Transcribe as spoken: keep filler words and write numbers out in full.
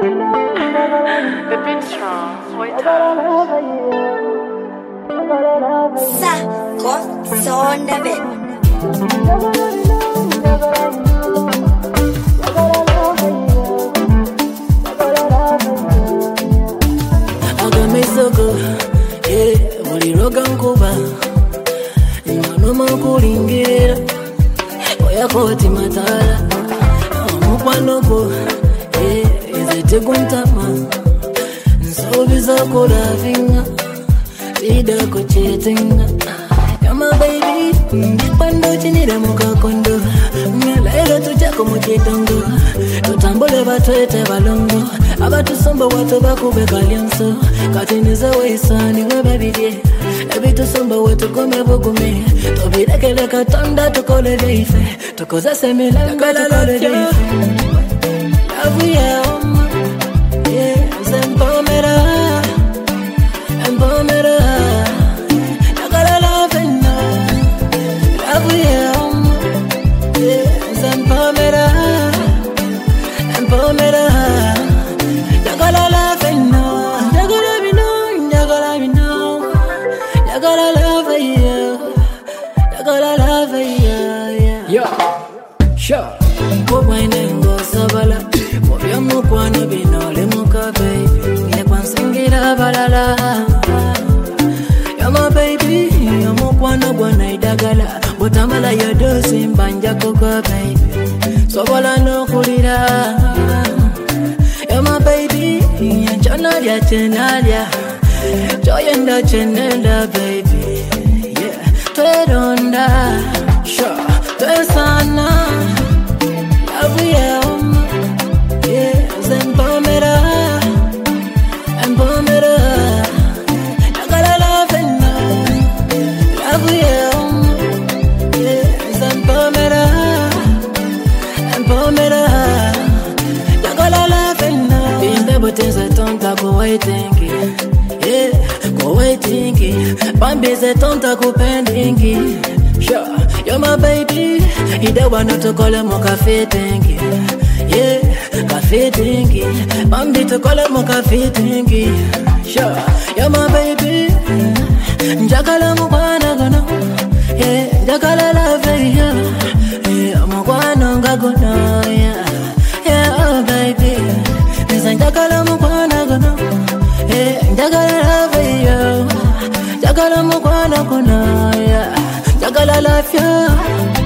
The beat's strong. Wait up. Sacco son de bed. Agamesoko, yeah, uliroga nkuba Imanoma kulingira Oyakoti matala Mukwanoko, yeah, izete kuntama Nsobiza kulavinga Vida kuchetinga You're my baby Pando chinire muka kondo Laila tujako muchitongo Tutambule batwete balongo Abatu sombo watu bakube kalyanso Katiniza weisani we baby die Ebitu sombo wetu kome bukume Tobidekele katanda tukole deife Tukoza semilango tukole deife Love ya oma Yeah, zempomera Empomera Nakala love no Love ya oma Yeah, zempomera Empomera Nakala love no Nakala me no Nakala me no Nakala love ya Nakala love ya Yeah, sure Kuwainengo sabala Mobya mukwana binole muka baby Nekwansingira balala You're my baby You're mukwana gwana idagala Butamala ya dosi mbanja kuka baby Sobola no kulira You're my baby Yanchanalia chenalia Joyenda chenenda baby Yeah Tweronda Sure Twesana Love ya oma Yeah Zempomera Empomera Nakala love no Love ya oma Yeah Zempomera Empomera Nakala love no Bimbe botenze tonta kuwaitingi Yeah Kuwaitingi Bambize tonta kupendingi Sure You're my baby Ida wana tukole mo cafe tingi Yeah Cafe tingi Bambi tukole mo cafe tingi Sure You're my baby Njakala mukwana gano Yeah Njakala love ya Yeah mukwana ngagono Yeah Yeah oh baby Nisa njakala mukwana gano Yeah Njakala love ya Njakala mukwana gano Yeah Njakala love ya